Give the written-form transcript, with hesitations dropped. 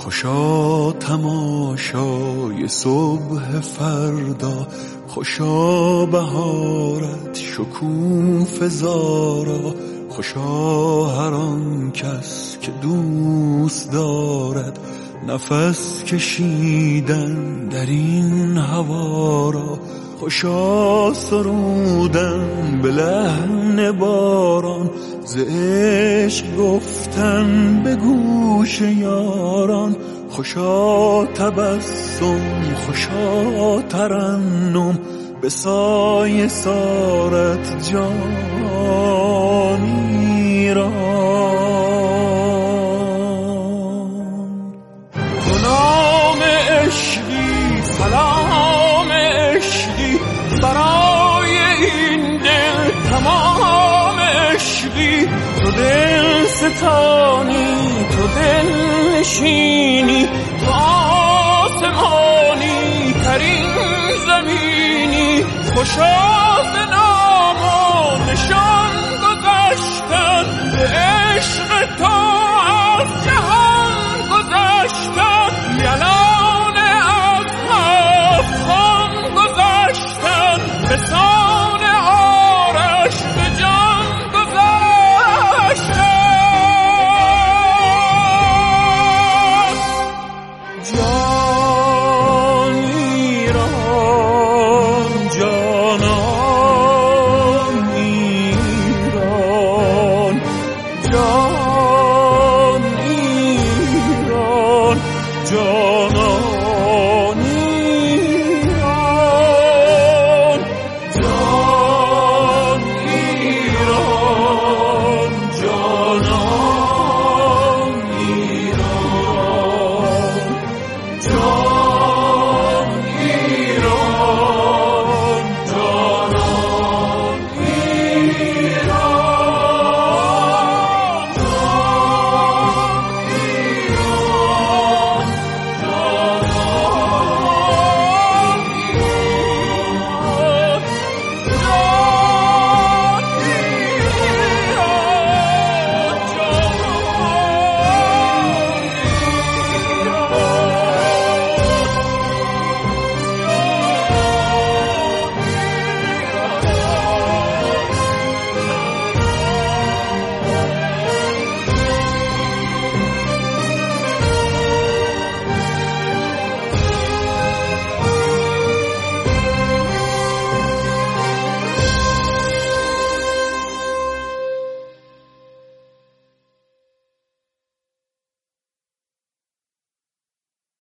خوشا تماشای صبح فردا، خوشا بهارت شکوفه زارا، خوشا هر آن کس که دوست دارد نفس کشیدن در این هوا را، خوشا سرودن به لحن باران، ز عشق گفتن به گوش یاران، خوشا تبسم خوشا ترنم به سایه سارت جانی را. تو نام عشقی سلام عشقی برای این دل تمام عشقی، تو دل ستانی تو دل نشینی، تو آسمانی ترین زمینی، خوشا ز